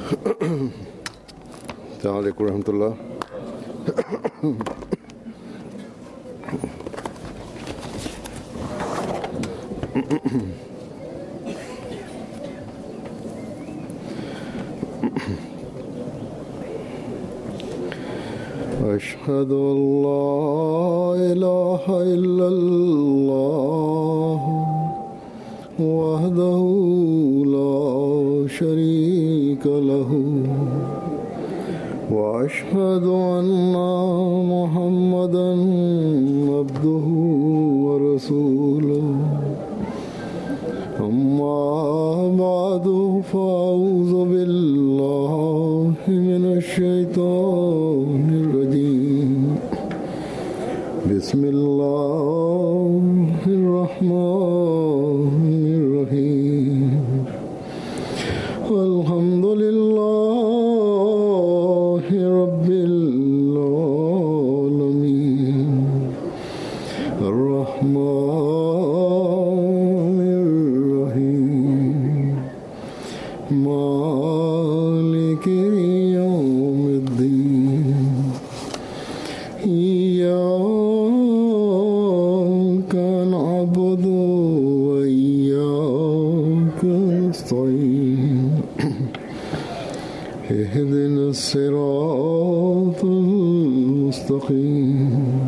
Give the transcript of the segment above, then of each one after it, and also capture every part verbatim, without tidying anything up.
Assalamu alaikum warahmatullah. أشهد أن لا إله إلا الله وحده لا شريك له وأشهد أن محمدا عبده ورسوله أما بعد فأعوذ بالله من الشيطان الرجيم بسم الله الرحمن الرحيم الحمد لله رب العالمين الرحمن الرحيم مالك يوم الدين إياك نعبد وإياك نستعين اهدنا الصراط المستقيم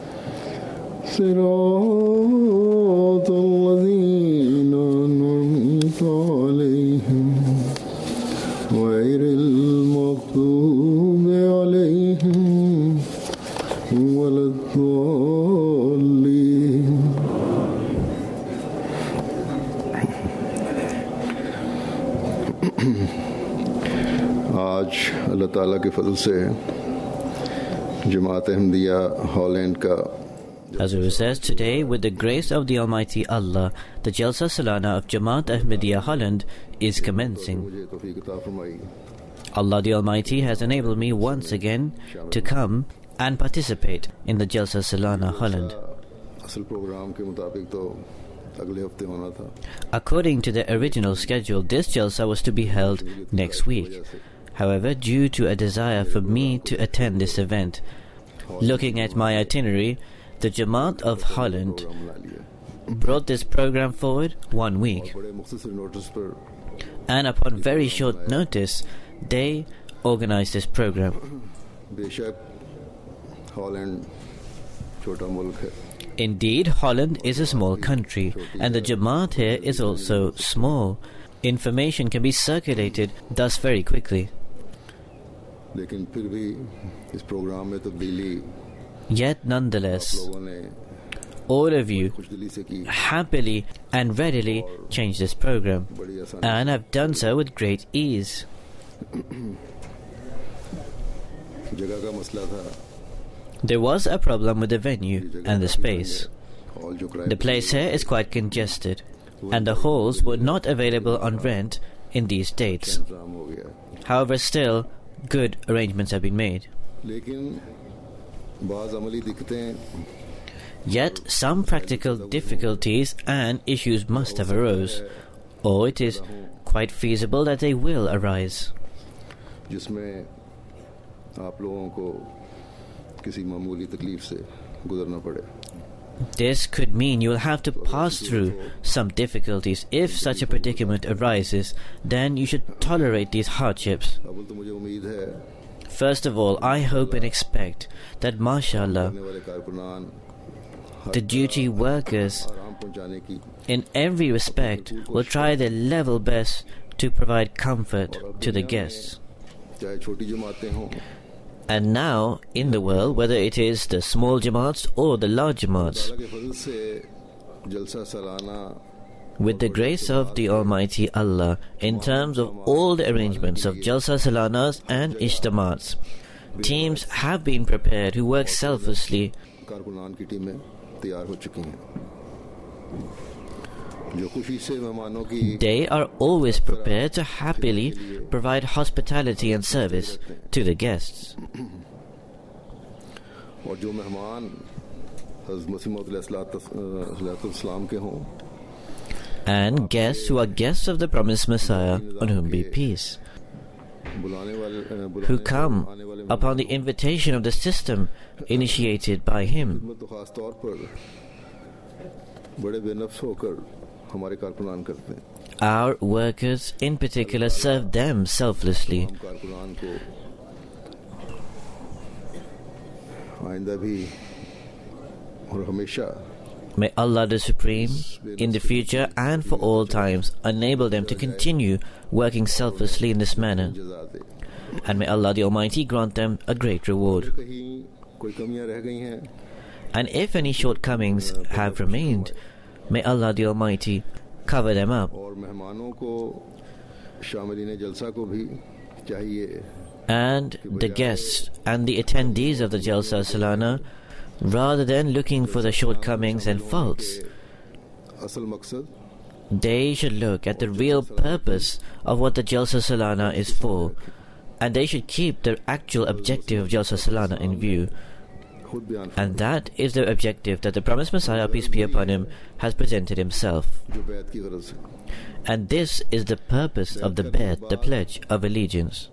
صراط الذين أنعمت عليهم غير المغضوب عليهم ولا الضالين. आज अल्लाह ताला के फजल से जमात अहमदिया हॉलैंड का Hazrat says, today, with the grace of the Almighty Allah, the Jalsa Salana of Jamaat Ahmadiyya Holland is commencing. Allah the Almighty has enabled me once again to come and participate in the Jalsa Salana Holland. According to the original schedule, this Jalsa was to be held next week. However, due to a desire for me to attend this event, looking at my itinerary, the Jamaat of Holland brought this program forward one week. And upon very short notice, they organized this program. Indeed, Holland is a small country, and the Jamaat here is also small. Information can be circulated thus very quickly. Yet nonetheless, all of you happily and readily changed this program, and have done so with great ease. There was a problem with the venue and the space. The place here is quite congested, and the halls were not available on rent in these dates. However, still, good arrangements have been made. Yet some practical difficulties and issues must have arose, or it is quite feasible that they will arise. This could mean you will have to pass through some difficulties. If such a predicament arises, then you should tolerate these hardships. First of all, I hope and expect that, mashallah, the duty workers in every respect will try their level best to provide comfort to the guests. And now, in the world, whether it is the small Jamaats or the large Jamaats, with the grace of the Almighty Allah, in terms of all the arrangements of Jalsa Salanas and Ijtamaats, teams have been prepared who work selflessly. They are always prepared to happily provide hospitality and service to the guests. And guests who are guests of the promised Messiah, on whom be peace. who come upon the invitation of the system initiated by him. Our workers in particular serve them selflessly. May Allah the Supreme, in the future and for all times, enable them to continue working selflessly in this manner. And may Allah the Almighty grant them a great reward. And if any shortcomings have remained, may Allah the Almighty cover them up. And the guests and the attendees of the Jalsa Salana, rather than looking for the shortcomings and faults, they should look at the real purpose of what the Jalsa Salana is for, and they should keep the actual objective of Jalsa Salana in view. And that is the objective that the promised Messiah, peace be upon him, has presented himself. And this is the purpose of the Bay'at, the pledge of allegiance.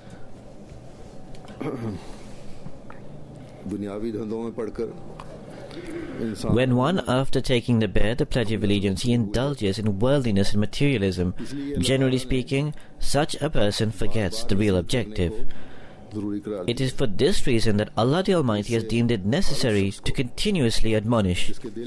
When one, after taking the Bay'at, the pledge of allegiance, he indulges in worldliness and materialism, generally speaking, such a person forgets the real objective. It is for this reason that Allah the Almighty has deemed it necessary to continuously admonish.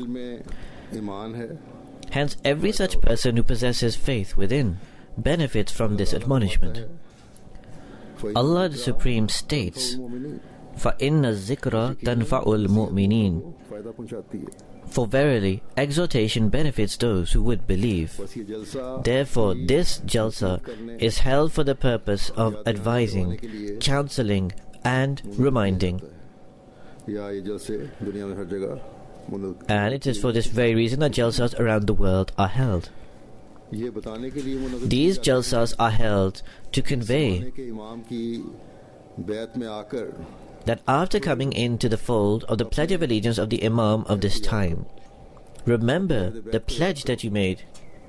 Hence, every such person who possesses faith within benefits from this admonishment. Allah the Supreme states, فَإِنَّ الذِّكْرَ تَنْفَعُ الْمُؤْمِنِينَ. For verily, exhortation benefits those who would believe. Therefore, this Jalsa is held for the purpose of advising, counseling, and reminding. And it is for this very reason that Jalsas around the world are held. These Jalsas are held to convey that after coming into the fold of the pledge of allegiance of the Imam of this time, remember the pledge that you made.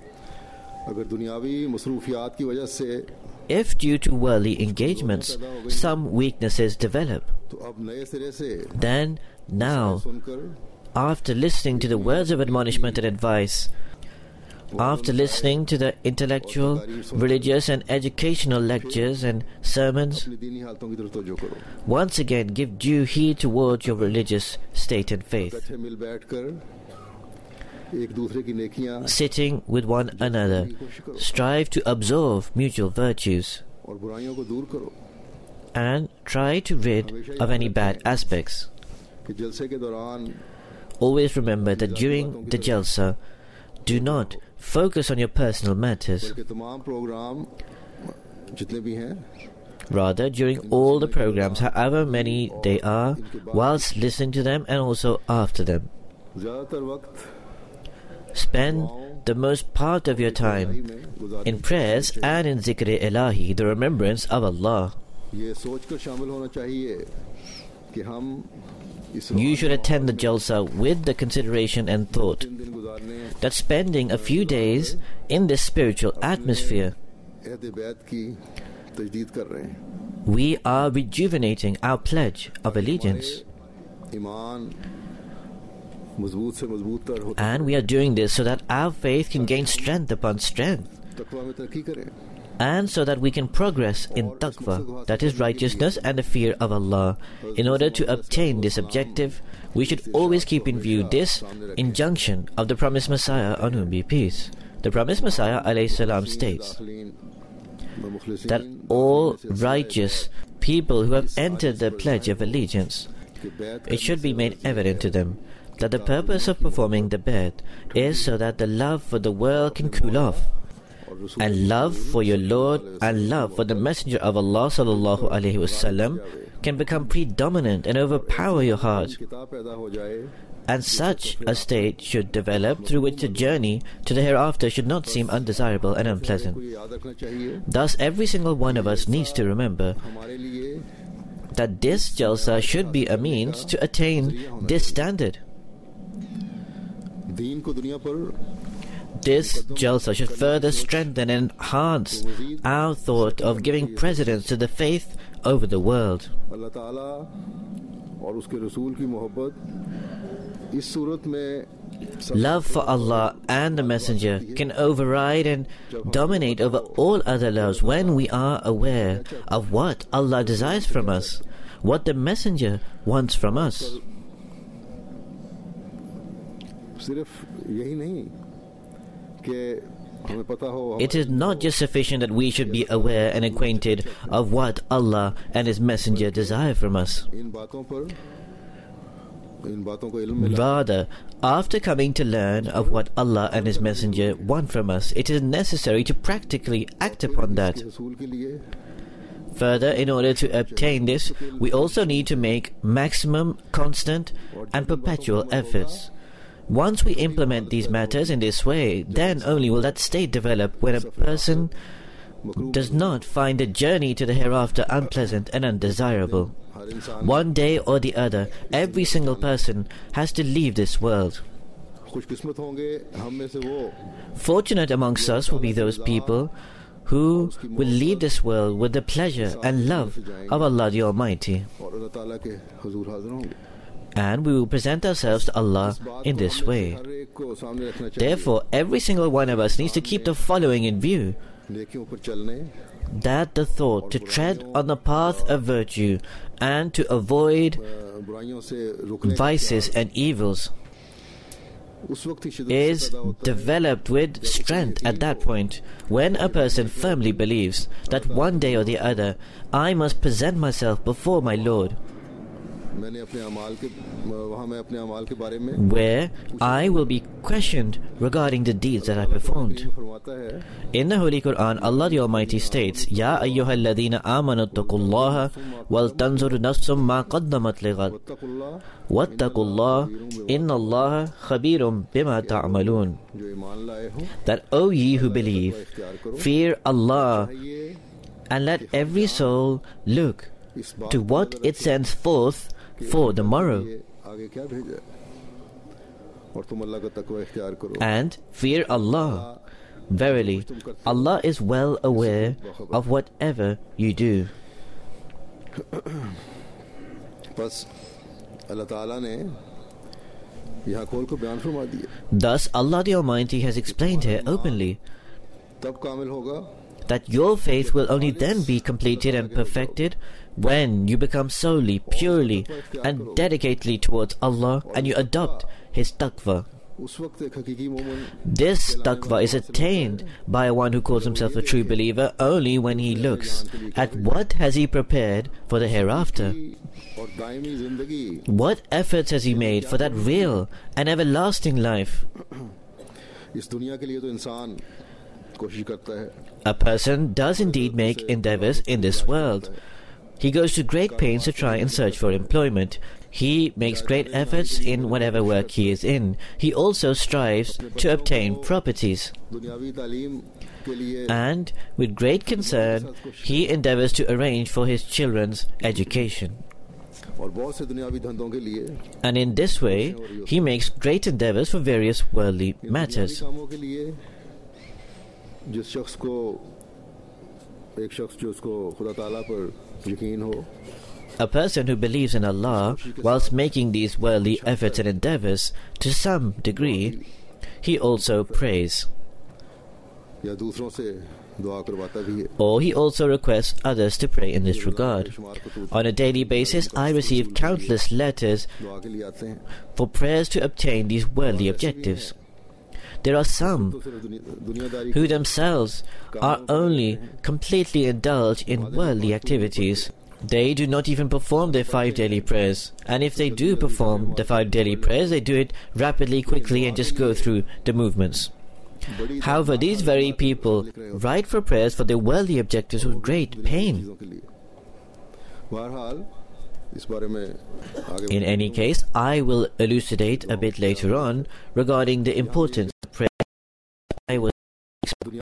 If due to worldly engagements some weaknesses develop, then now, after listening to the words of admonishment and advice, after listening to the intellectual, religious and educational lectures and sermons, once again give due heed towards your religious state and faith. Sitting with one another, strive to absorb mutual virtues and try to rid of any bad aspects. Always remember that during the Jalsa, do not focus on your personal matters. Rather, during all the programs, however many they are, whilst listening to them and also after them, spend the most part of your time in prayers and in zikr ilahi, the remembrance of Allah. You should attend the Jalsa with the consideration and thought that spending a few days in this spiritual atmosphere, we are rejuvenating our pledge of allegiance. And we are doing this so that our faith can gain strength upon strength, and so that we can progress in taqwa, that is righteousness and the fear of Allah. In order to obtain this objective, we should always keep in view this injunction of the promised Messiah, on whom be peace. The promised Messiah alayhi salam states that all righteous people who have entered the pledge of allegiance, it should be made evident to them that the purpose of performing the Bay'at is so that the love for the world can cool off, and love for your Lord and love for the Messenger of Allah sallallahu alaihi wasallam can become predominant and overpower your heart. And such a state should develop through which the journey to the hereafter should not seem undesirable and unpleasant. Thus, every single one of us needs to remember that this Jalsa should be a means to This Jalsa should further strengthen and enhance our thought of giving precedence to the faith over the world. अल्लाह ताला और उसके रसूल की मोहब्बत इस सूरत में Love for Allah and the Messenger can override and dominate over all other loves when we are aware of what Allah desires from us, what the Messenger wants from us. सिर्फ यही नहीं कि हमें पता हो It is not just sufficient that we should be aware and acquainted of what Allah and His Messenger desire from us. इन बातों पर इन बातों को इल्म मिला Rather, after coming to learn of what Allah and His Messenger want from us, it is necessary to practically act upon that. रसूल के लिए Further, in order to obtain this, we also need to make maximum, constant and perpetual efforts. Once we implement these matters in this way, then only will that state develop when a person does not find the journey to the hereafter unpleasant and undesirable. हर इंसान One day or the other, every single person has to leave this world. खुशकिस्मत होंगे हम में से वो Fortunate amongst us will be those people who will leave this world with the pleasure and love of Allah the Almighty. और अल्लाह ताला के हुजूर हाजिर होंगे And we will present ourselves to Allah in this way. हर एक को सामने रखना चाहिए Therefore, every single one of us needs to keep the following in view: नेकियों पर चलने that the thought to tread on the path of virtue and to avoid अ, बुराइयों से रुकने का vices and evils उस वक्त ही शिद्दत is से पैदा होता है developed with strength at that point, when a person firmly believes that one day or the other I must present myself before my Lord, मैंने अपने अमाल के वहाँ मैं अपने अमाल के बारे में where I will be questioned regarding the deeds that I performed. फरमाता है In the Holy Quran, Allah the Almighty states, Ya ayyuhal ladhina amanu taqullaha wal tanzur nafsum ma qaddamat lighad वत्तकुल्लाह wattaqullah inna Allah khabirum bima ta'malun. जो ईमान लाए हो That, O ye who believe, fear Allah ये and let every soul look इस बात to what it sends forth for the morrow, ये आगे क्या भेजा है? और तुम अल्लाह का तकवा इख्तियार करो and fear Allah. Verily, Allah is well aware of whatever you do. बस अल्लाह ताला ने यहाँ खोल को बयान फरमा दिया Thus, Allah the Almighty has explained here openly तब कामिल होगा that your faith will only then be completed and perfected when you become solely, purely, and dedicatedly towards Allah and you adopt His taqwa. उस वक्त एक हकीकी मोमिन This taqwa is attained by one who calls himself a true believer only when he looks at what has he prepared for the hereafter. और दायमी जिंदगी What efforts has he made for that real and everlasting life? इस दुनिया के लिए तो इंसान कोशिश करता है A person does indeed make endeavors in this world. He goes to great pains to try and search for employment. He makes great efforts in whatever work he is in. He also strives to obtain properties. दुनियावी तालीम के लिए And with great concern, he endeavors to arrange for his children's education. और बहुत से दुनियावी धंधों के लिए And in this way, he makes great endeavors for various worldly दुनियावी matters. कामों के लिए जिस शख्स को एक शख्स जो उसको खुदा ताला पर यकीन हो A person who believes in Allah whilst making these worldly efforts and endeavors to some degree, he also prays. या दूसरों से दुआ करवाता भी है Or he also requests others to pray in this regard. On a daily basis, I receive countless letters दुआ के लिए आते हैं for prayers to obtain these worldly objectives. There are some तो सिर्फ दुनिया- दुनियादारी who themselves are only completely indulged in worldly activities. They do not even perform their five daily prayers. And if they do perform the five daily prayers, they do it rapidly, quickly, and just go through the movements. बड़ी However, these very people write for prayers for their worldly objectives with great pain. चीजों के लिए बहरहाल इस बारे में आगे In any case, I will elucidate a bit later on regarding the importance of prayer. I was दुनिया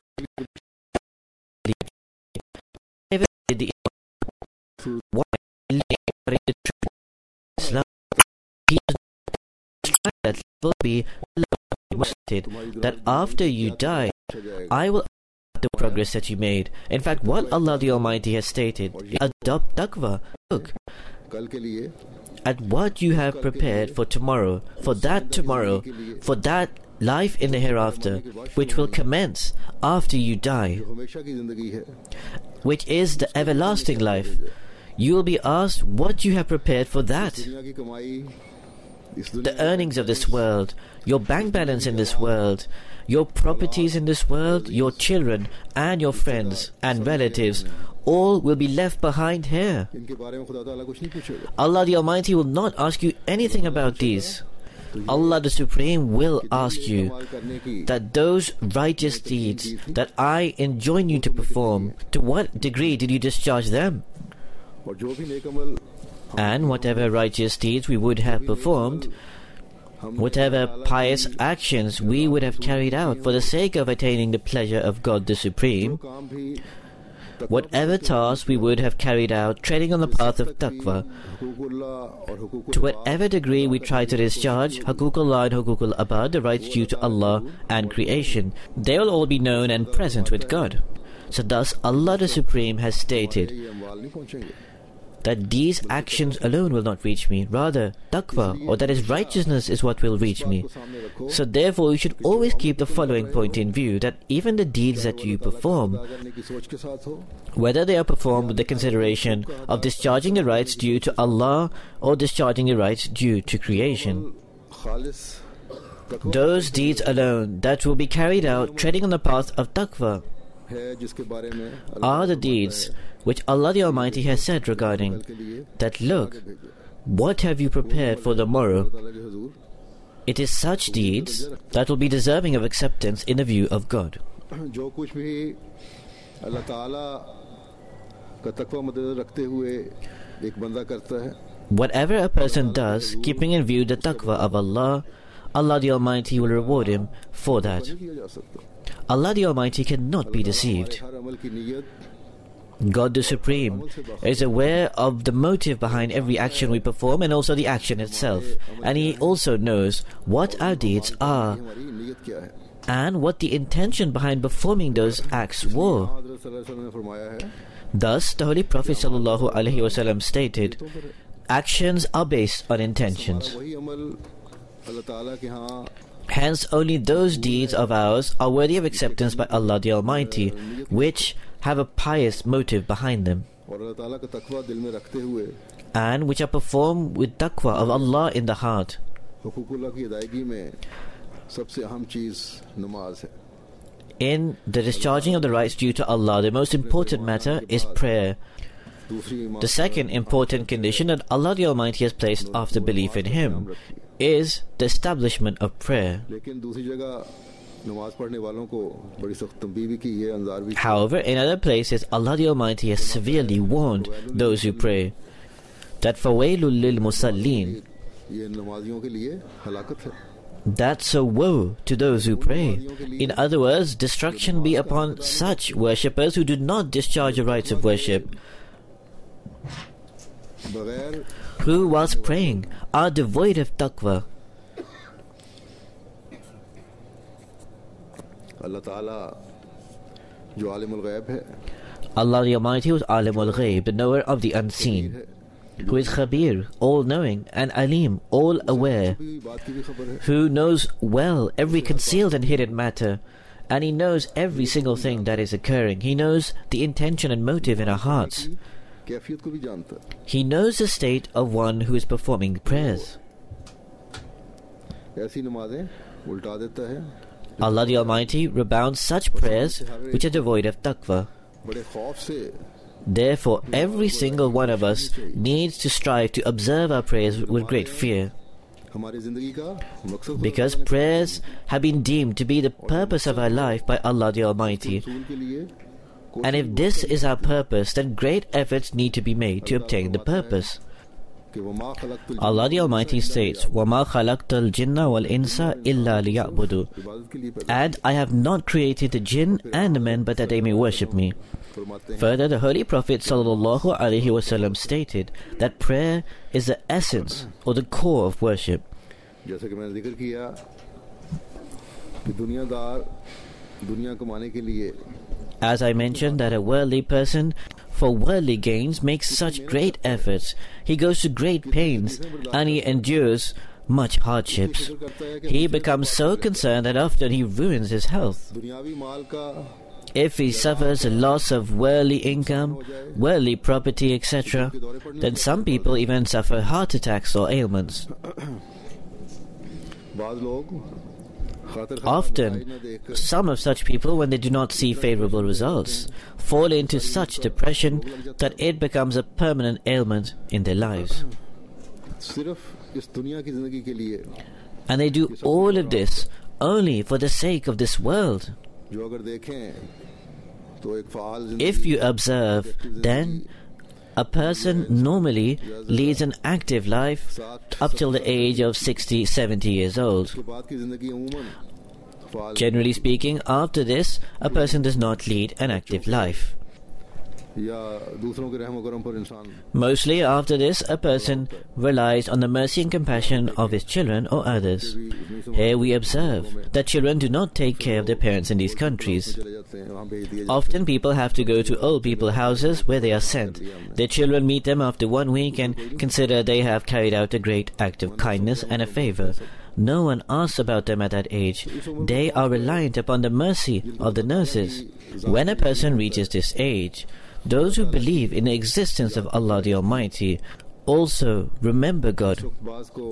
the why the truth Islam. He is that will be that after you die, I will the progress that you made. In fact, what Allah the Almighty has stated, adopt taqwa. Look at what you have prepared for tomorrow, for that tomorrow, for that life in the hereafter, which will commence after you die, which is the everlasting life. You will be asked what you have prepared for that. The earnings of this world, your bank balance in this world, your properties in this world, your children and your friends and relatives, all will be left behind here. Allah the Almighty will not ask you anything about these. Allah the Supreme will ask you that those righteous deeds that I enjoin you to perform, to what degree did you discharge them? And whatever righteous deeds we would have performed, whatever pious actions we would have carried out for the sake of attaining the pleasure of God the Supreme, whatever tasks we would have carried out treading on the path of taqwa, to whatever degree we try to discharge Haququllah and Haququl Abad, the rights due to Allah and creation, they will all be known and present with God. So thus Allah the Supreme has stated that these actions alone will not reach me. Rather, taqwa, or that is righteousness, is what will reach me. So therefore, you should always keep the following point in view, that even the deeds that you perform, whether they are performed with the consideration of discharging the rights due to Allah or discharging the rights due to creation, those deeds alone that will be carried out treading on the path of taqwa are the deeds which Allah the Almighty has said regarding that, look, what have you prepared for the morrow? It is such deeds that will be deserving of acceptance in the view of God. Whatever a person does, keeping in view the taqwa of Allah, Allah the Almighty will reward him for that. Allah the Almighty cannot be deceived. God the Supreme is aware of the motive behind every action we perform and also the action itself. And He also knows what our deeds are and what the intention behind performing those acts were. Thus, the Holy Prophet ﷺ stated, actions are based on intentions. Hence, only those deeds of ours are worthy of acceptance by Allah the Almighty, which have a pious motive behind them, and which are performed with taqwa of Allah in the heart. In the discharging of the rights due to Allah, the most important matter is prayer. The second important condition that Allah the Almighty has placed after belief in Him is the establishment of prayer. However, in other places, Allah the Almighty has severely warned those who pray that فَوَيْلٌ لِلْمُصَلِّينَ, that's a woe to those who pray. In other words, destruction be upon such worshippers who do not discharge the rights of worship, who whilst praying are devoid of taqwa. Allah the Almighty, who is Alim al-Ghayb, the knower of the unseen, who is Khabir, all-knowing, and Alim, all-aware, who knows well every concealed and hidden matter, and He knows every single thing that is occurring. He knows the intention and motive in our hearts. He knows the state of one who is performing prayers. Allah the Almighty rebounds such prayers which are devoid of taqwa. Therefore, every single one of us needs to strive to observe our prayers with great fear, because prayers have been deemed to be the purpose of our life by Allah the Almighty. And if this is our purpose, then great efforts need to be made to obtain the purpose. Allah the Almighty states, وَمَا خَلَقْتَ الْجِنَّ وَالْإِنسَ إِلَّا لِيَعْبُدُوا, and I have not created the jinn and the men but that they may worship me. Further, the Holy Prophet ﷺ stated that prayer is the essence or the core of worship. कि दुनियादार दुनिया कमाने के लिए As I mentioned, that a worldly person, for worldly gains, makes such great efforts. He goes to great pains and he endures much hardships. He becomes so concerned that often he ruins his health. दुनियावी माल का If he suffers a loss of worldly income, worldly property, et cetera, then some people even suffer heart attacks or ailments. बाद लोग Often, some of such people, when they do not see favorable results, fall into such depression that it becomes a permanent ailment in their lives. सिर्फ इस दुनिया की जिंदगी के लिए And they do all of this only for the sake of this world. जो अगर देखें तो एक फाल जिंदगी If you observe, then a person normally leads an active life up till the age of sixty, seventy years old. के बाद की जिंदगी अमूमन फाल Generally speaking, after this, a person does not lead an active life. या दूसरों के रहम करम पर इंसान Mostly after this, a person relies on the mercy and compassion of his children or others. Here we observe that children do not take care of their parents in these countries. चले जाते हैं वहाँ भेज दिए Often people have to go to old people houses where they are sent. Their children meet them after one week and consider they have carried out a great act of kindness and a favor. No one asks about them at that age. They are reliant upon the mercy of the nurses. When a person reaches this age, those who believe in the existence of Allah the Almighty also remember God. बास को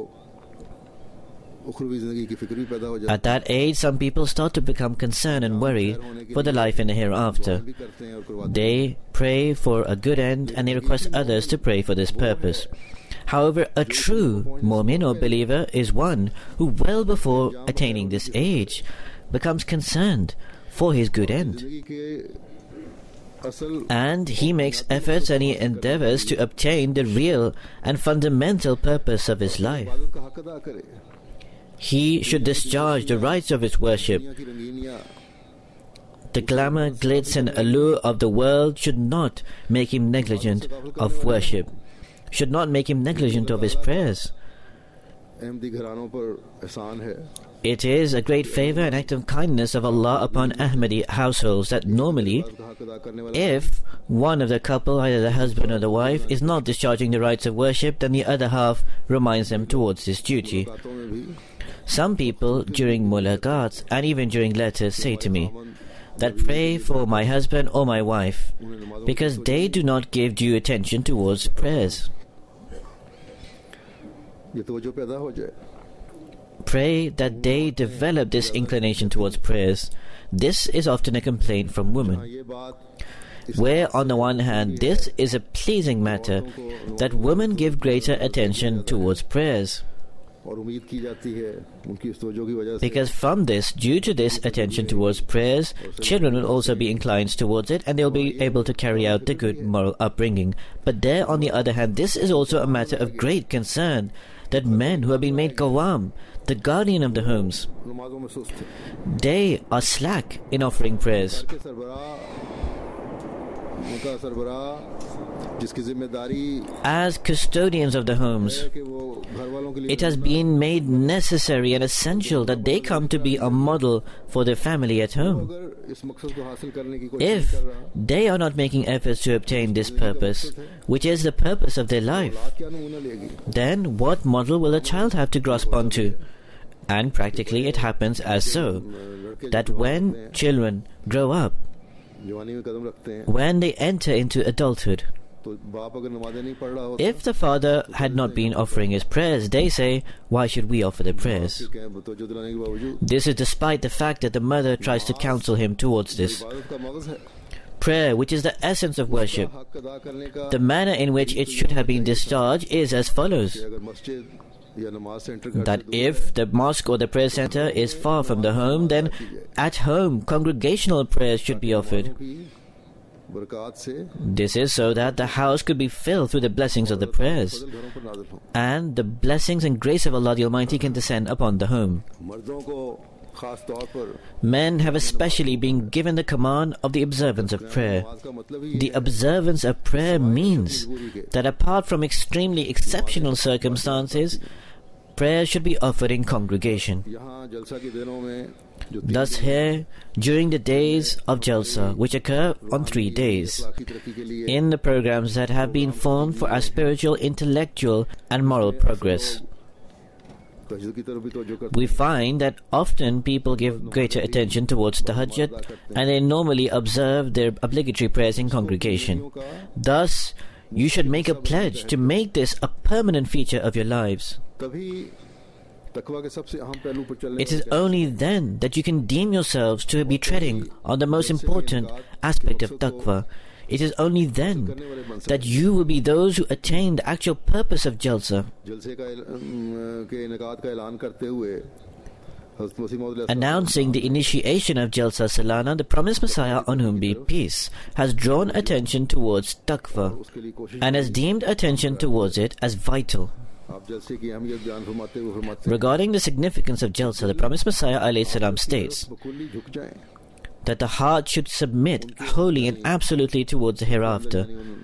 उखरवी जिंदगी की फिक्र भी पैदा हो जाती At that age, some people start to become concerned and worry for the life in the hereafter. भी करते हैं और करवाते They pray for a good end and they request others to pray for this purpose. However, a true mu'min or believer is one who, well before attaining this age, becomes concerned for his good end. जिंदगी के असल And he makes efforts and he endeavors to obtain the real and fundamental purpose of his life. इबादत का हक अदा करे He should discharge the rights of his worship. दुनिया की रंगीनियां The glamour, glitz and allure of the world should not make him negligent of worship, should not make him negligent of his prayers. Ahmadi घरानों पर एहसान है It is a great favor and act of kindness of Allah upon Ahmadi households that normally, इबादत का हक अदा करने वाला if one of the couple, either the husband or the wife, is not discharging the rights of worship, then the other half reminds them towards this duty. बातों में भी Some people during mulaqats and even during letters say to me that pray for my husband or my wife because they do not give due attention towards prayers. ये तवज्जो पैदा हो जाए Pray that they develop this inclination towards prayers. This is often a complaint from women, ये बात where on the one hand this is a pleasing matter that women give greater attention towards prayers. और उम्मीद की जाती है उनकी इस तवज्जो की वजह से Because from this, due to this attention towards prayers, children will also be inclined towards it and they'll be able to carry out the good moral upbringing. But there, on the other hand, this is also a matter of great concern that men who have been made qawam, the guardian of the homes, नमाजों में सुस्त है they are slack in offering prayers. के सरबराह उनका सरबराह जिसकी जिम्मेदारी As custodians of the homes, है कि वो घर वालों के लिए it has been made necessary and essential that they come to be a model for their family at home. अगर इस मकसद को हासिल करने की कोशिश If कर रहा they are not making efforts to obtain this purpose, which is the purpose of their life, बात क्या नमूना लेगी then what model will a child have to grasp onto? And practically it happens as so, that when children grow up, जवानी में कदम रखते हैं when they enter into adulthood, तो बाप अगर नमाजें नहीं पढ़ रहा होता if the father had not been offering his prayers, they say, why should we offer the prayers? क्या है, तवज्जो दिलाने के बावजूद This is despite the fact that the mother tries to counsel him towards this. इबादत का मगज है Prayer, which is the essence of worship, हक अदा करने का the manner in which it should have been discharged is as follows. कि अगर मस्जिद या नमाज सेंटर घर That से दूर if the mosque or the prayer center is far from the home, then at home congregational prayers should be offered. की बरकत से This is so that the house could be filled through the blessings of the prayers, फजल घरों पर नाज़िल हों and the blessings and grace of Allah the Almighty can descend upon the home. मर्दों को खास तौर पर Men have especially been given the command of the observance of prayer. नमाज का मतलब ही The observance of prayer means that apart from extremely exceptional circumstances, prayer should be offered in congregation. यहाँ जलसा के दिनों में Thus here, during the days of Jalsa, which occur on three days, in the programs that have been formed for our spiritual, intellectual and moral progress, we find that often people give greater attention towards tahajjud, and they normally observe their obligatory prayers in congregation. Thus, you should make a pledge to make this a permanent feature of your lives. It is only then that you can deem yourselves to be treading on the most important aspect of taqwa. It is only then that you will be those who attain the actual purpose of Jalsa. Announcing the initiation of Jalsa Salana, the promised Messiah, on whom be peace, has drawn attention towards taqwa and has deemed attention towards it as vital. Regarding the significance of Jalsa, the promised Messiah alayhi salam states that the heart should submit wholly and absolutely towards the hereafter.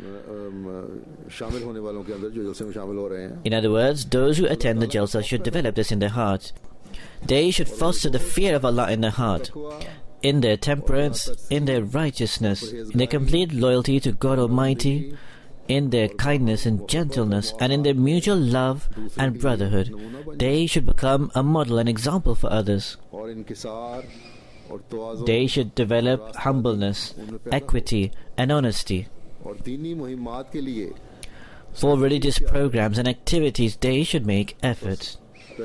In other words, those who attend the Jalsa should develop this in their heart. They should foster the fear of Allah in their heart, in their temperance, in their righteousness, in their complete loyalty to God Almighty, in their kindness and gentleness, and in their mutual love and brotherhood. They should become a model and example for others. They should develop humbleness, equity, and honesty. For religious programs and activities, they should make efforts.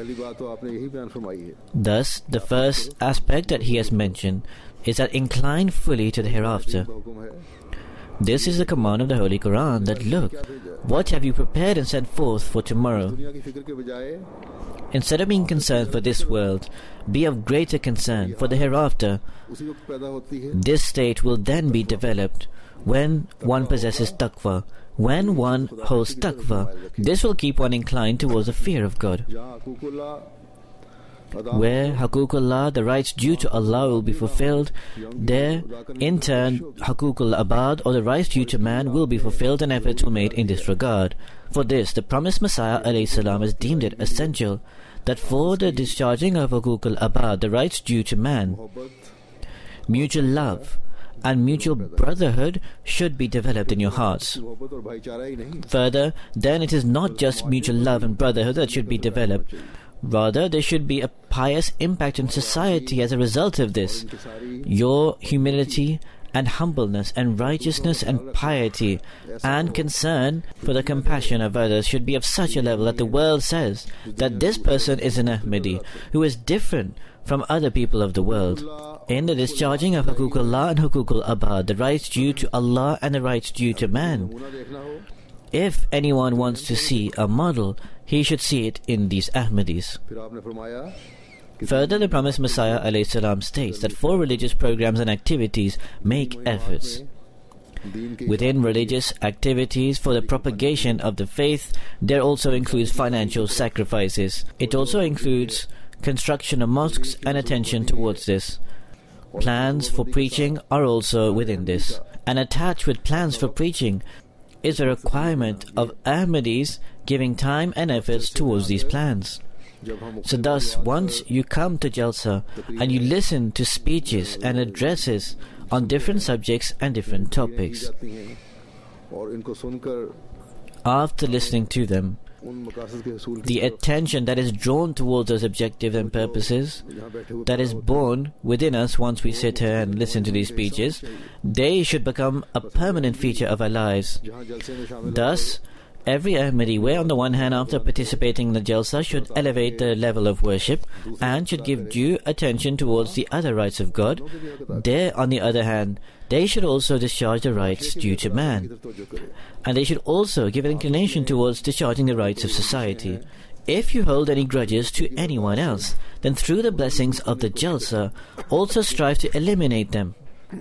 Thus, the first aspect that he has mentioned is that incline fully to the hereafter. This is the command of the Holy Quran, that look, what have you prepared and sent forth for tomorrow? Instead of being concerned for this world, be of greater concern for the hereafter. This state will then be developed when one possesses taqwa. When one holds taqwa, this will keep one inclined towards the fear of God. Where Haququllah, the rights due to Allah, will be fulfilled, there, in turn, Haququl Abad, or the rights due to man, will be fulfilled, and efforts will be made in this regard. For this, the promised Messiah alayhi salam has deemed it essential that for the discharging of Haququl Abad, the rights due to man, mutual love and mutual brotherhood should be developed in your hearts. Further, then it is not just mutual love and brotherhood that should be developed. Rather, there should be a pious impact on society as a result of this. Your humility and humbleness and righteousness and piety and concern for the compassion of others should be of such a level that the world says that this person is an Ahmadi who is different from other people of the world. In the discharging of Haququllah and Haququl Abad, the rights due to Allah and the rights due to man, if anyone wants to see a model, he should see it in these Ahmadis. Further, the promised Messiah alayhi salam states that for religious programs and activities, make efforts. Within religious activities for the propagation of the faith, there also includes financial sacrifices. It also includes construction of mosques and attention towards this. Plans for preaching are also within this. And attached with plans for preaching is a requirement of Ahmadis giving time and efforts towards these plans. So thus, once you come to Jalsa and you listen to speeches and addresses on different subjects and different topics, after listening to them, the attention that is drawn towards those objectives and purposes that is born within us once we sit here and listen to these speeches, they should become a permanent feature of our lives. Thus, every Ahmadi, where on the one hand after participating in the Jalsa should elevate the level of worship and should give due attention towards the other rights of God, there on the other hand, they should also discharge the rights due to man. And they should also give an inclination towards discharging the rights of society. If you hold any grudges to anyone else, then through the blessings of the Jalsa, also strive to eliminate them.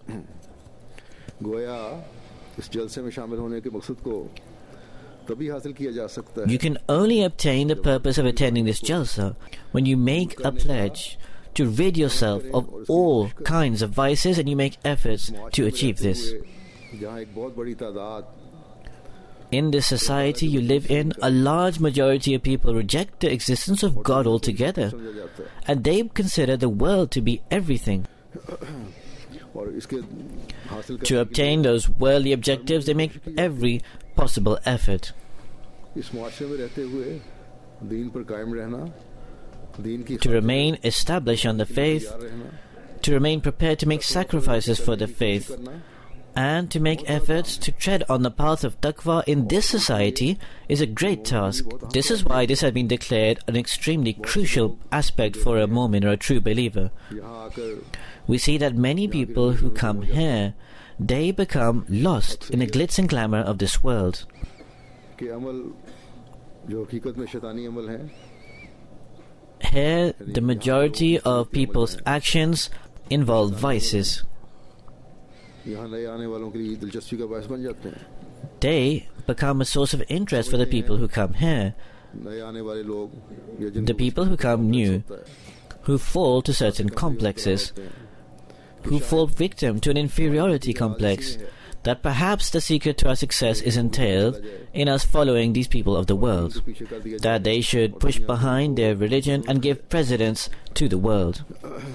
You can only obtain the purpose of attending this Jalsa when you make a pledge to rid yourself of all kinds of vices, and you make efforts to achieve this. In this society you live in, a large majority of people reject the existence of God altogether, and they consider the world to be everything. To obtain those worldly objectives, they make every possible effort. To remain established on the faith, to remain prepared to make sacrifices for the faith, and to make efforts to tread on the path of taqwa in this society is a great task. This is why this has been declared an extremely crucial aspect for a mu'min or a true believer. We see that many people who come here, they become lost in the glitz and glamour of this world. Here, the majority of people's actions involve vices. They become a source of interest for the people who come here. The people who come new, who fall to certain complexes, who fall victim to an inferiority complex, that perhaps the secret to our success is entailed in us following these people of the world, that they should push behind their religion and give precedence to the world.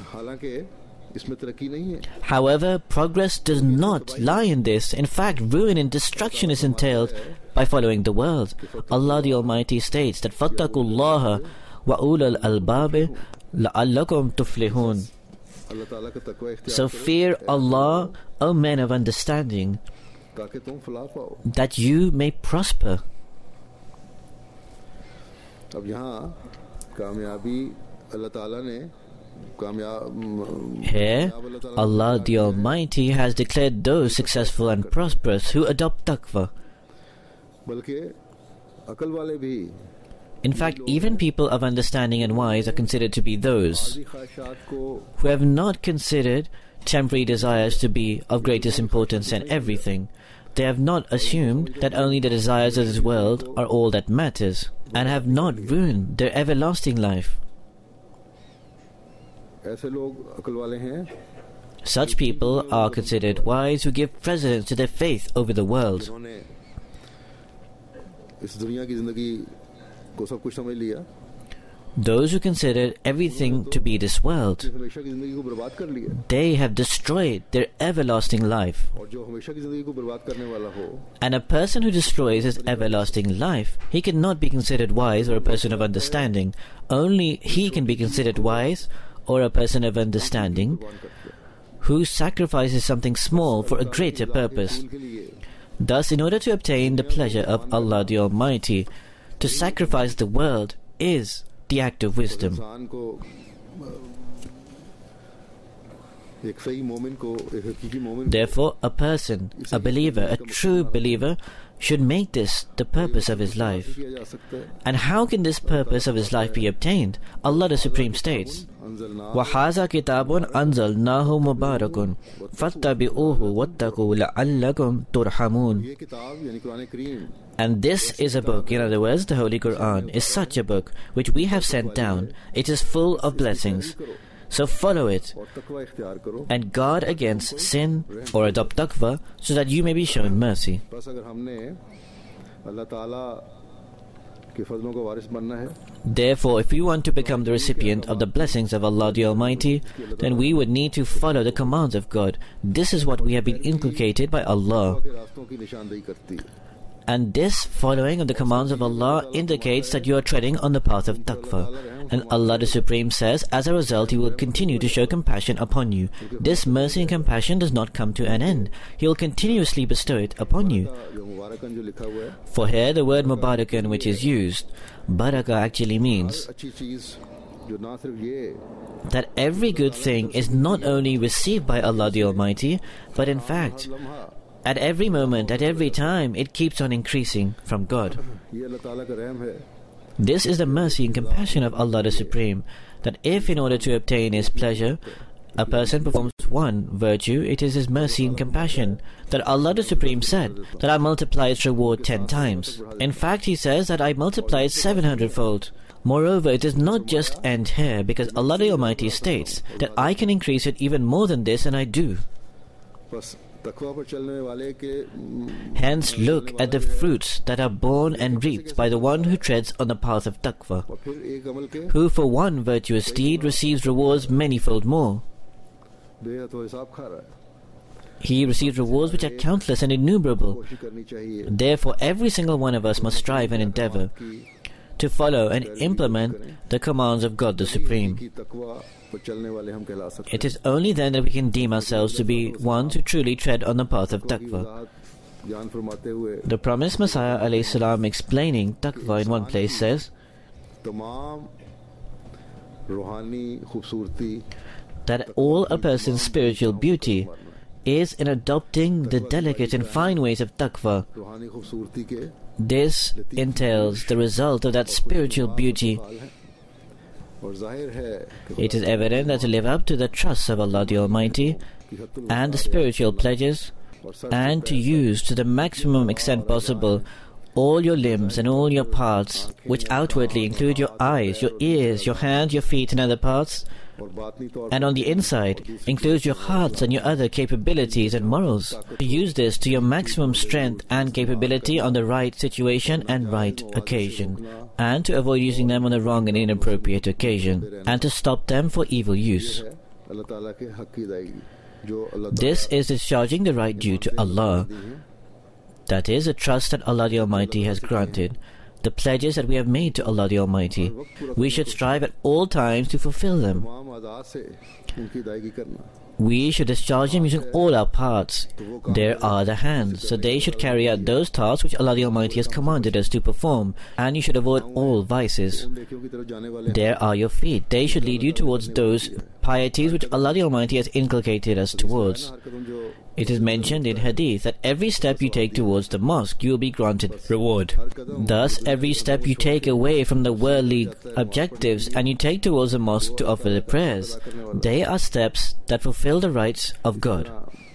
However, progress does not lie in this. In fact, ruin and destruction is entailed by following the world. Allah the Almighty states that فَاتَّقُوا اللَّهَ وَأُولَى الْأَلْبَابِ لَعَلَّكُمْ تُفْلِحُونَ. So fear Allah, O men of understanding, that you may prosper. Here, Allah the Almighty has declared those successful and prosperous who adopt taqwa. In fact, even people of understanding and wise are considered to be those who have not considered temporary desires to be of greatest importance than everything. They have not assumed that only the desires of this world are all that matters, and have not ruined their everlasting life. Such people are considered wise who give precedence to their faith over the world. Those who consider everything to be this world, they have destroyed their everlasting life. And a person who destroys his everlasting life, he cannot be considered wise or a person of understanding. Only he can be considered wise or a person of understanding who sacrifices something small for a greater purpose. Thus, in order to obtain the pleasure of Allah the Almighty, to sacrifice the world is the act of wisdom. Therefore, a person, a believer, a true believer, should make this the purpose of his life. And how can this purpose of his life be obtained? Allah the Supreme states, وَهَذَا كِتَابٌ أَنزَلْنَاهُ مُبَارَكٌ فَاتَّبِعُوهُ وَاتَّقُوا لَعَلَّكُمْ تُرْحَمُونَ. And this is a book, in other words, the Holy Quran, is such a book which we have sent down. It is full of blessings. So follow it and guard against sin or adopt taqwa so that you may be shown mercy. Therefore, if we want to become the recipient of the blessings of Allah the Almighty, then we would need to follow the commands of God. This is what we have been inculcated by Allah. And this following of the commands of Allah indicates that you are treading on the path of taqwa. And Allah the Supreme says, as a result, He will continue to show compassion upon you. This mercy and compassion does not come to an end. He will continuously bestow it upon you. For here the word Mubarakan which is used, Baraka actually means that every good thing is not only received by Allah the Almighty, but in fact, at every moment, at every time, it keeps on increasing from God. This is the mercy and compassion of Allah the Supreme, that if in order to obtain His pleasure, a person performs one virtue, it is His mercy and compassion. That Allah the Supreme said, that I multiply its reward ten times. In fact, He says that I multiply it seven hundred-fold. Moreover, it does not just end here, because Allah the Almighty states that I can increase it even more than this, and I do. Hence look at the fruits that are born and reaped by the one who treads on the path of taqwa, who for one virtuous deed receives rewards manifold more. He receives rewards which are countless and innumerable. Therefore every single one of us must strive and endeavor to follow and implement the commands of God the Supreme. It is only then that we can deem ourselves to be ones who truly tread on the path of taqwa. The promised Messiah alayhi salam, explaining taqwa in one place, says that all a person's spiritual beauty is in adopting the delicate and fine ways of taqwa. This entails the result of that spiritual beauty. It is evident that to live up to the trust of Allah the Almighty and the spiritual pledges, and to use to the maximum extent possible all your limbs and all your parts, which outwardly include your eyes, your ears, your hands, your feet and other parts, and on the inside includes your hearts and your other capabilities and morals. To use this to your maximum strength and capability on the right situation and right occasion, and to avoid using them on the wrong and inappropriate occasion, and to stop them for evil use. This is discharging the right due to Allah. That is, a trust that Allah the Almighty has granted, the pledges that we have made to Allah the Almighty. We should strive at all times to fulfill them. We should discharge them using all our parts. There are the hands, so they should carry out those tasks which Allah the Almighty has commanded us to perform, and you should avoid all vices. There are your feet. They should lead you towards those pieties which Allah the Almighty has inculcated us towards. It is mentioned in Hadith that every step you take towards the mosque, you will be granted reward. Thus, every step you take away from the worldly objectives and you take towards the mosque to offer the prayers, they are steps that fulfill the rights of God.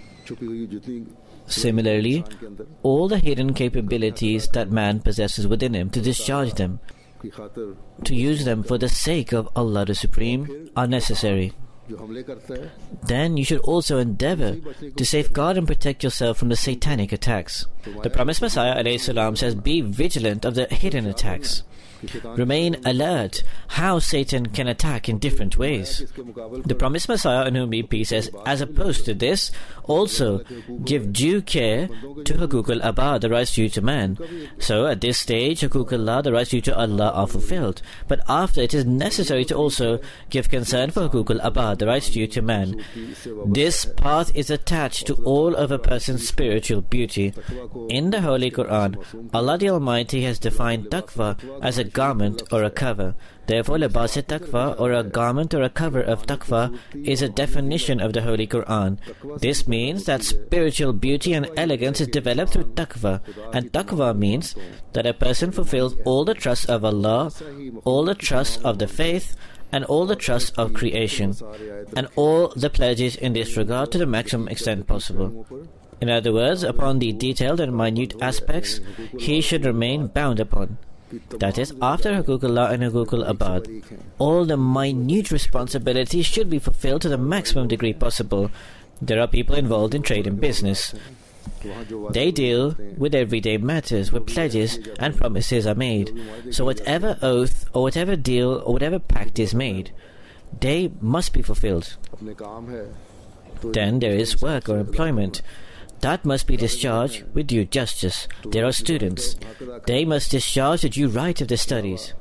Similarly, all the hidden capabilities that man possesses within him, to discharge them, to use them for the sake of Allah the Supreme, are necessary. Then you should also endeavor to safeguard and protect yourself from the satanic attacks. The promised Messiah alayhi salam says, be vigilant of the hidden attacks. Remain alert how Satan can attack in different ways. The promised Messiah, on whom be peace, says, as opposed to this, also give due care to Hukuk al-Abad, the rights due to man. So at this stage, Hukuk Allah, the rights due to Allah, are fulfilled. But after, it is necessary to also give concern for Hukuk al-Abad, the rights due to man. This path is attached to all of a person's spiritual beauty. In the Holy Quran, Allah the Almighty has defined taqwa as a garment or a cover. Therefore, libas-e-taqwa, or a garment or a cover of taqwa, is a definition of the Holy Quran. This means that spiritual beauty and elegance is developed through taqwa, and taqwa means that a person fulfills all the trusts of Allah, all the trusts of the faith, and all the trusts of creation, and all the pledges in this regard to the maximum extent possible. In other words, upon the detailed and minute aspects, he should remain bound upon. That is, after Hukuk Allah and Hukuk al-Abad, all the minute responsibilities should be fulfilled to the maximum degree possible. There are people involved in trade and business. They deal with everyday matters where pledges and promises are made. So whatever oath or whatever deal or whatever pact is made, they must be fulfilled. Then there is work or employment. That must be discharged with due justice. There are students. They must discharge the due right of their studies.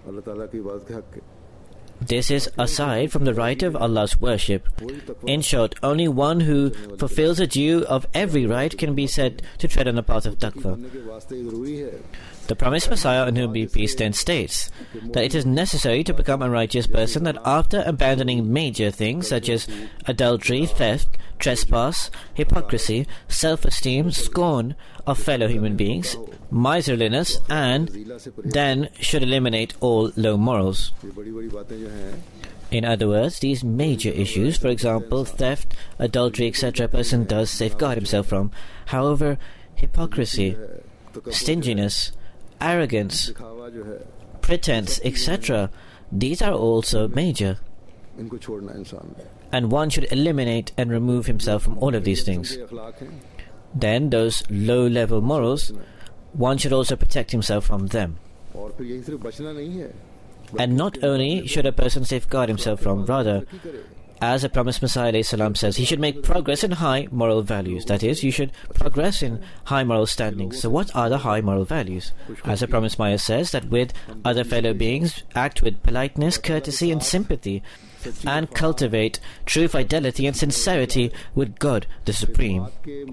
This is aside from the right of Allah's worship. In short, only one who fulfills the due of every right can be said to tread on the path of taqwa. The promised Messiah, on whom be peace, then states that it is necessary to become a righteous person that after abandoning major things such as adultery, theft, trespass, hypocrisy, self-esteem, scorn of fellow human beings, miserliness, and then should eliminate all low morals. In other words, these major issues, for example, theft, adultery, et cetera, a person does safeguard himself from. However, hypocrisy, stinginess, arrogance, pretense, et cetera, these are also major. इनको छोड़ना है इंसान ने. And one should eliminate and remove himself from all of these things. Then those low-level morals, one should also protect himself from them. और फिर यही सिर्फ बचना नहीं है. And not only should a person safeguard himself from, rather, as the promised Messiah ﷺ says, he should make progress in high moral values. That is, you should progress in high moral standings. So what are the high moral values? As the promised Messiah says, that with other fellow beings, act with politeness, courtesy and sympathy, and cultivate true fidelity and sincerity with God the Supreme.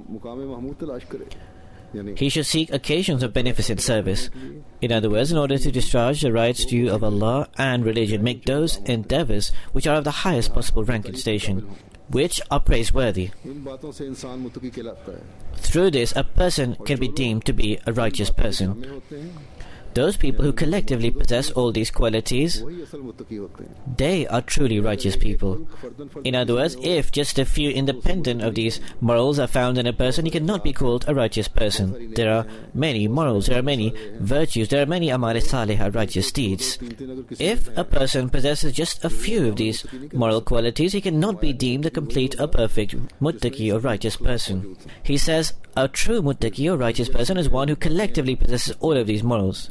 He should seek occasions of beneficent service. In other words, in order to discharge the rights due of Allah and religion, make those endeavors which are of the highest possible rank and station, which are praiseworthy. Through this, a person can be deemed to be a righteous person. Those people who collectively possess all these qualities, they are truly righteous people. In other words, if just a few independent of these morals are found in a person, he cannot be called a righteous person. There are many morals, there are many virtues, there are many amal salihah, righteous deeds. If a person possesses just a few of these moral qualities, he cannot be deemed a complete or perfect muttaqi or righteous person. He says, a true muttaqi or righteous person is one who collectively possesses all of these morals.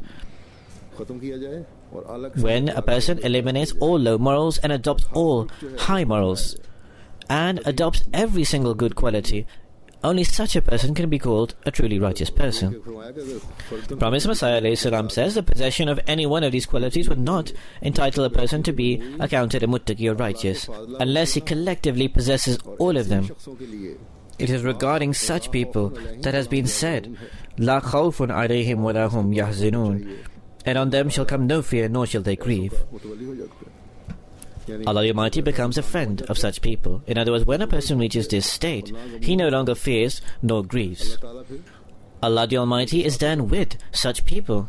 When a person eliminates all low morals and adopts all high morals, and adopts every single good quality, only such a person can be called a truly righteous person. The promised Messiah ﷺ says the possession of any one of these qualities would not entitle a person to be accounted a muttaqi or righteous, unless he collectively possesses all of them. It is regarding such people that has been said, La khawfun alayhim wa lahum yahzinun, and on them shall come no fear, nor shall they grieve. Allah the Almighty becomes a friend of such people. In other words, when a person reaches this state, he no longer fears nor grieves. Allah the Almighty is then with such people.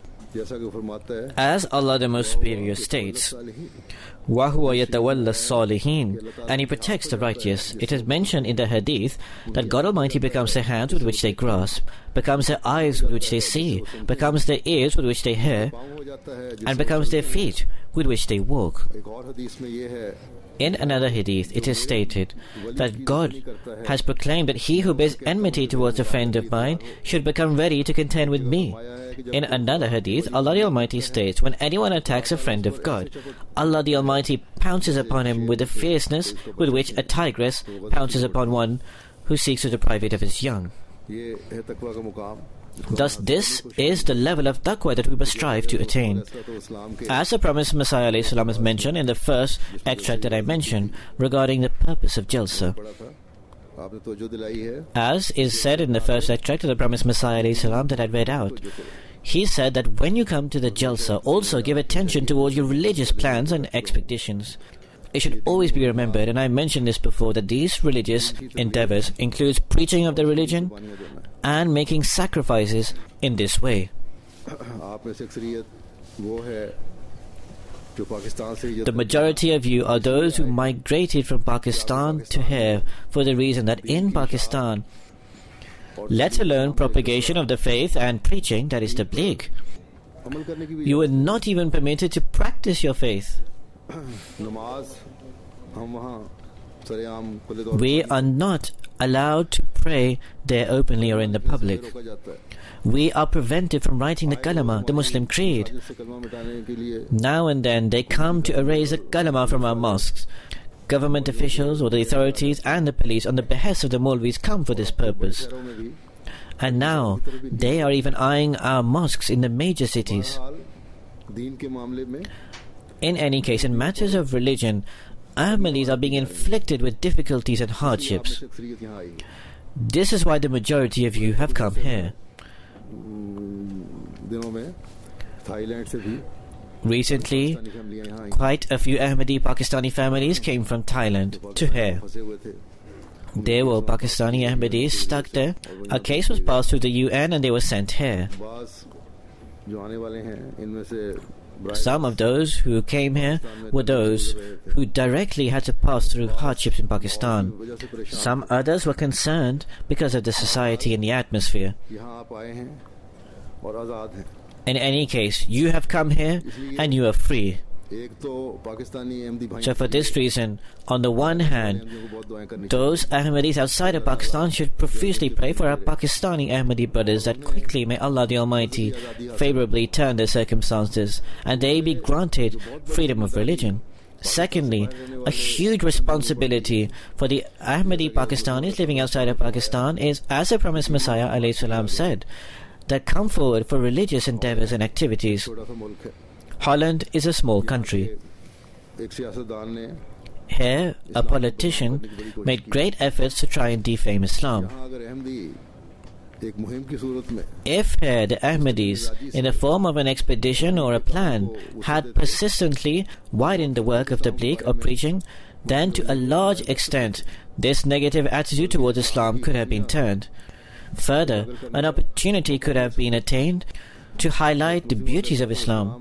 As Allah the Most Superior states, وَهُوَ يَتَوَلَّ الصَّالِحِينَ, and He protects the righteous. It is mentioned in the hadith that God Almighty becomes the hands with which they grasp, becomes their eyes with which they see, becomes their ears with which they hear, and becomes their feet with which they walk. In another hadith, it is stated that God has proclaimed that he who bears enmity towards a friend of mine should become ready to contend with me. In another hadith, Allah the Almighty states, when anyone attacks a friend of God, Allah the Almighty pounces upon him with the fierceness with which a tigress pounces upon one who seeks to deprive it of his young. Thus, this is the level of taqwa that we must strive to attain. As the promised Messiah ﷺ is mentioned in the first extract that I mentioned regarding the purpose of Jalsa. As is said in the first extract of the promised Messiah ﷺ that I read out, he said that when you come to the Jalsa, also give attention towards your religious plans and expectations. It should always be remembered, and I mentioned this before, that these religious endeavors includes preaching of the religion and making sacrifices in this way. The majority of you are those who migrated from Pakistan to here for the reason that in Pakistan, let alone propagation of the faith and preaching, that is tabligh, you were not even permitted to practice your faith. We are not allowed to pray there openly or in the public. We are prevented from writing the kalama, the Muslim creed. Now and then they come to erase the kalama from our mosques. Government officials or the authorities and the police on the behest of the Maulvis come for this purpose. And now they are even eyeing our mosques in the major cities. In any case, in matters of religion, Ahmadis are being inflicted with difficulties and hardships. This is why the majority of you have come here. Recently, quite a few Ahmadi Pakistani families came from Thailand to here. There were Pakistani Ahmadis stuck there. A case was passed through the U N and they were sent here. Some of those who came here were those who directly had to pass through hardships in Pakistan. Some others were concerned because of the society and the atmosphere. In any case, you have come here and you are free. So for this reason, on the one hand, those Ahmadis outside of Pakistan should profusely pray for our Pakistani Ahmadi brothers that quickly may Allah the Almighty favorably turn their circumstances and they be granted freedom of religion. Secondly, a huge responsibility for the Ahmadi Pakistanis living outside of Pakistan is, as the promised Messiah alayhi salam said, that come forward for religious endeavors and activities. Holland is a small country. Here, a politician made great efforts to try and defame Islam. If here the Ahmadis, in the form of an expedition or a plan, had persistently widened the work of tabligh or preaching, then to a large extent this negative attitude towards Islam could have been turned. Further, an opportunity could have been attained to highlight the beauties of Islam.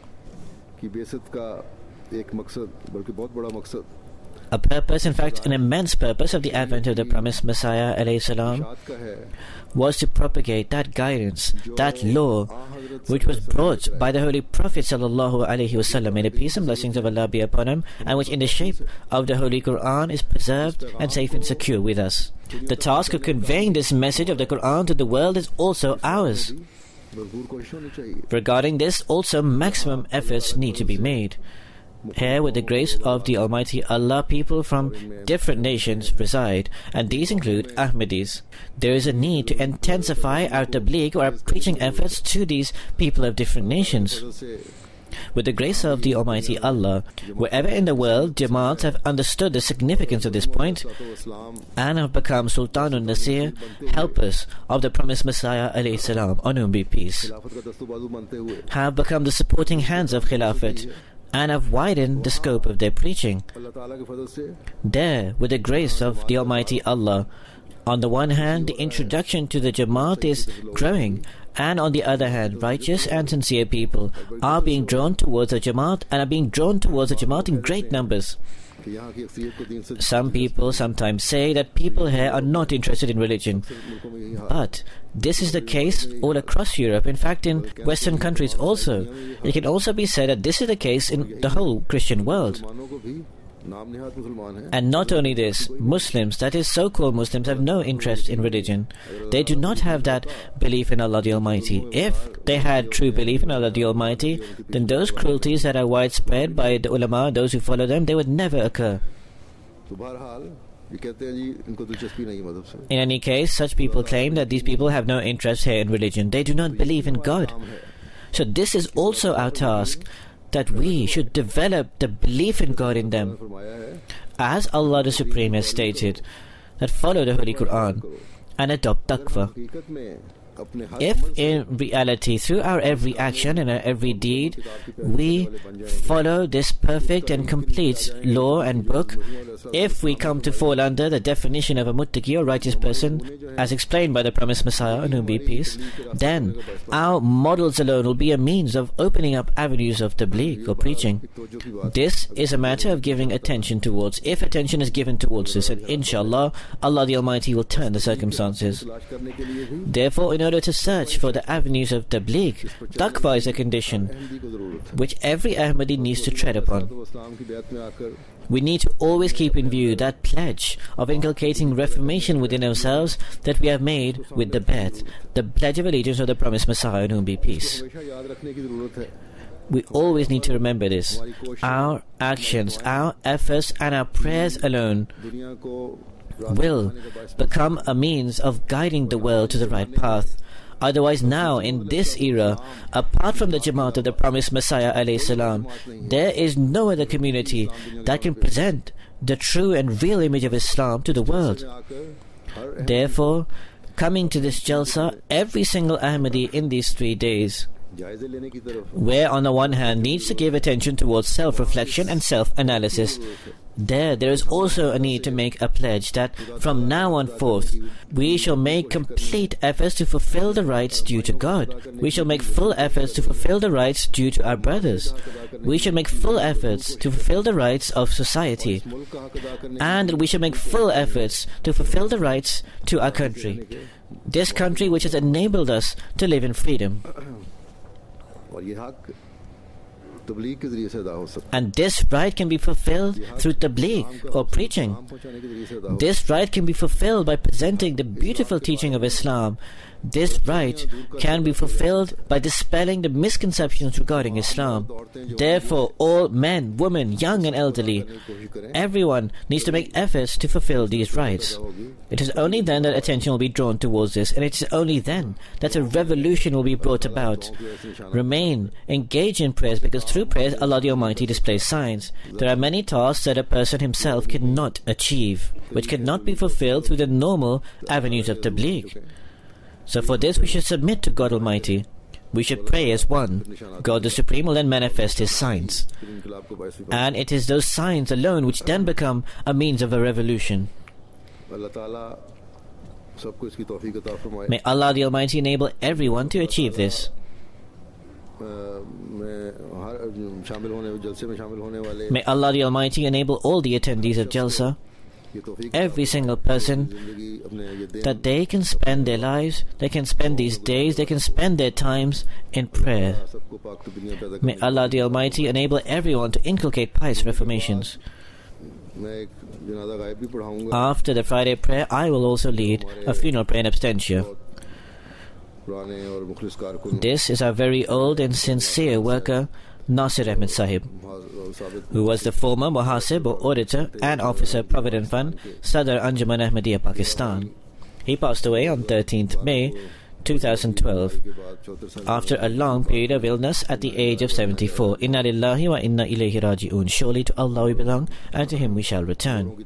A purpose, in fact an immense purpose of the advent of the promised Messiah alayhi salam was to propagate that guidance, that law which was brought by the Holy Prophet sallallahu alaihi wasallam, may the peace and blessings of Allah be upon him, and which in the shape of the Holy Quran is preserved and safe and secure with us. The task of conveying this message of the Quran to the world is also ours. Regarding this, also maximum efforts need to be made. Here, with the grace of the Almighty Allah, people from different nations reside, and these include Ahmadis. There is a need to intensify our tabligh or our preaching efforts to these people of different nations. With the grace of the Almighty Allah, wherever in the world Jamaats have understood the significance of this point and have become Sultanul Nasir, helpers of the promised Messiah alayhi salam, on whom be peace, have become the supporting hands of Khilafat and have widened the scope of their preaching. There, with the grace of the Almighty Allah, on the one hand, the introduction to the Jamaat is growing, and on the other hand, righteous and sincere people are being drawn towards the Jamaat and are being drawn towards the Jamaat in great numbers. Some people sometimes say that people here are not interested in religion, but this is the case all across Europe, in fact in Western countries also. It can also be said that this is the case in the whole Christian world. And not only this, Muslims, that is so-called Muslims, have no interest in religion. They do not have that belief in Allah the Almighty. If they had true belief in Allah the Almighty, then those cruelties that are widespread by the ulama, those who follow them, they would never occur. In any case, such people claim that these people have no interest here in religion. They do not believe in God. So this is also our task, that we should develop the belief in God in them. As Allah the Supreme has stated, that follow the Holy Quran and adopt taqwa. If in reality, through our every action and our every deed, we follow this perfect and complete law and book, if we come to fall under the definition of a muttaqi or righteous person, as explained by the promised Messiah, on whom be peace, then our models alone will be a means of opening up avenues of tabligh or preaching. This is a matter of giving attention towards. If attention is given towards this, and inshallah, Allah the Almighty will turn the circumstances. Therefore, in order to search for the avenues of tabligh, taqwa is a condition which every Ahmadi needs to tread upon. We need to always keep in view that pledge of inculcating reformation within ourselves that we have made with the Bai'at, the pledge of allegiance of the promised Messiah, on whom be peace. We always need to remember this. Our actions, our efforts and our prayers alone will become a means of guiding the world to the right path. Otherwise, now, in this era, apart from the Jamaat of the promised Messiah alayhi salam, there is no other community that can present the true and real image of Islam to the world. Therefore, coming to this Jalsa, every single Ahmadi in these three days, where on the one hand needs to give attention towards self-reflection and self-analysis, there there is also a need to make a pledge that from now on forth we shall make complete efforts to fulfill the rights due to God. We shall make full efforts to fulfill the rights due to our brothers. We shall make full efforts to fulfill the rights of society. And we shall make full efforts to fulfill the rights to our country. This country which has enabled us to live in freedom. And this right can be fulfilled through tabligh or preaching. This right can be fulfilled by presenting the beautiful teaching of Islam. This right can be fulfilled by dispelling the misconceptions regarding Islam. Therefore, all men, women, young and elderly, everyone needs to make efforts to fulfill these rights. It is only then that attention will be drawn towards this, and it is only then that a revolution will be brought about. Remain, engage in prayers, because through prayers Allah the Almighty displays signs. There are many tasks that a person himself cannot achieve, which cannot be fulfilled through the normal avenues of tabligh. So for this we should submit to God Almighty. We should pray as one. God the Supreme will then manifest His signs. And it is those signs alone which then become a means of a revolution. May Allah the Almighty enable everyone to achieve this. May Allah the Almighty enable all the attendees of Jalsa, every single person, that they can spend their lives, they can spend these days, they can spend their times in prayer. May Allah the Almighty enable everyone to inculcate pious reformations. After the Friday prayer, I will also lead a funeral prayer in absentia. This is our very old and sincere worker, Nasir Ahmed Sahib, who was the former Muhasib or auditor and officer Provident Fund, Sadr Anjuman Ahmadiyya, Pakistan. He passed away on thirteenth May two thousand twelve after a long period of illness at the age of seventy-four. Inna lillahi wa inna ilayhi raji'un. Surely to Allah we belong, and to Him we shall return.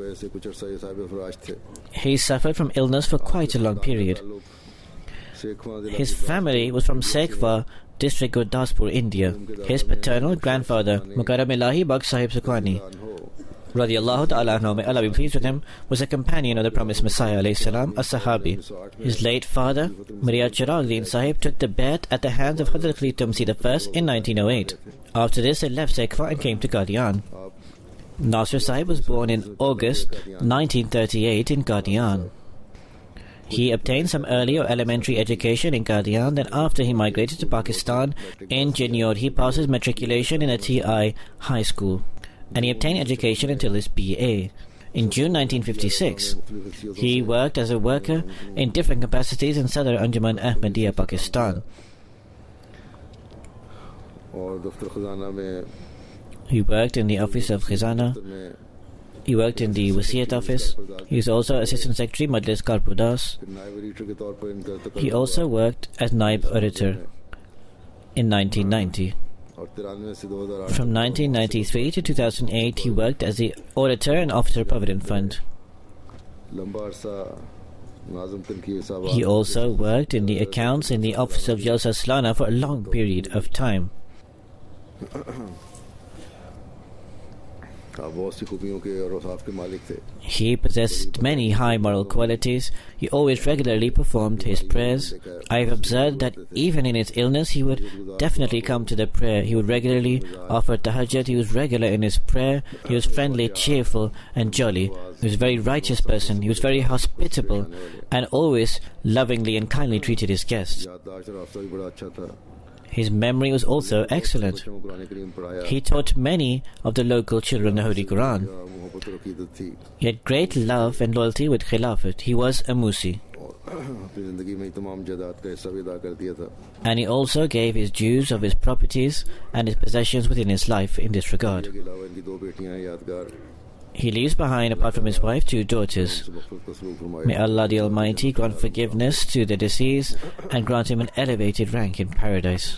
He suffered from illness for quite a long period. His family was from Sekhwa district, Gurdaspur, India. His paternal grandfather, Mukarram Ilahi Baksh Sahib Sukhwani, radiyallahu ta'ala anhu, may Allah be pleased with him, was a companion of the promised Messiah alayhi salam, a Sahabi. His late father, Mirza Chiragdeen Sahib, took the bet at the hands of Hazrat Khalifa Masih the First in nineteen oh eight. After this, they left Sekhwa and came to Qadian. Nasir Sahib was born in August nineteen thirty-eight in Qadian. He obtained some early or elementary education in Qadian. Then after he migrated to Pakistan, in Jinnor, he passed his matriculation in a T I high school, and he obtained education until his B A. In June nineteen fifty-six, he worked as a worker in different capacities in Sadr Anjuman Ahmadiyya, Pakistan. He worked in the office of Khizana. He worked in the Wasiyat office. He was also Assistant Secretary Majlis Karpudas. He also worked as Naib Auditor in nineteen ninety. From nineteen ninety-three to two thousand eight, he worked as the Auditor and Officer Provident Fund. He also worked in the accounts in the office of Jalsa Salana for a long period of time. He possessed many high moral qualities. He always regularly performed his prayers. I have observed that even in his illness, he would definitely come to the prayer. He would regularly offer tahajjud. He was regular in his prayer. He was friendly, cheerful, and jolly. He was a very righteous person. He was very hospitable, and always lovingly and kindly treated his guests. His memory was also excellent. He taught many of the local children the Holy Quran. He had great love and loyalty with Khilafat. He was a Musi. And he also gave his dues of his properties and his possessions within his life in this regard. He leaves behind, apart from his wife, two daughters. May Allah the Almighty grant forgiveness to the deceased and grant him an elevated rank in paradise.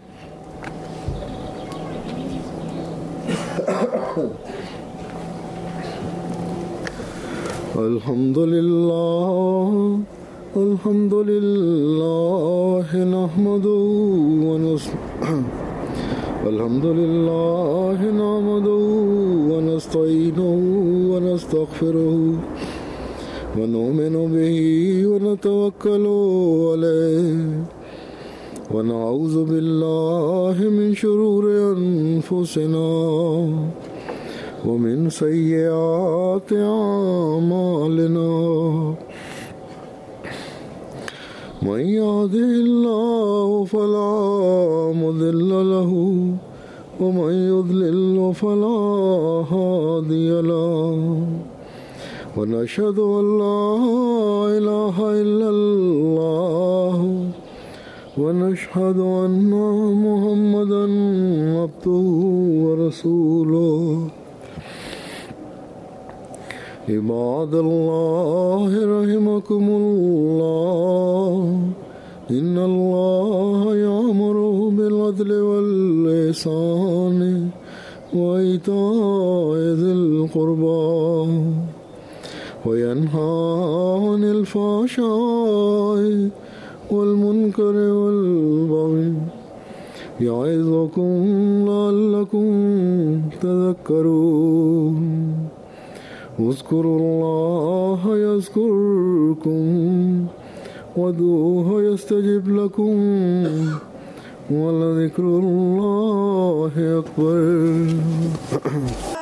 Alhamdulillah, Alhamdulillah, nahmaduhu wa nasta'inu. الحمد لله نحمده ونستعينه ونستغفره ونؤمن به ونتوكل عليه ونعوذ بالله من شرور أنفسنا ومن سيئات أعمالنا من يهده الله فلا مضل له ومن يضلل فلا هادي له ونشهد أن لا إله إلا الله ونشهد أن محمدا عبده ورسوله عباد الله رحمكم الله إن الله يأمر بالعدل والإحسان وإيتاء ذي القربى وينهى عن الفحشاء والمنكر والبغي يعظكم لعلكم تذكرون اذكروا الله يذكركم وادعوه يستجب لكم ولذكر الله أكبر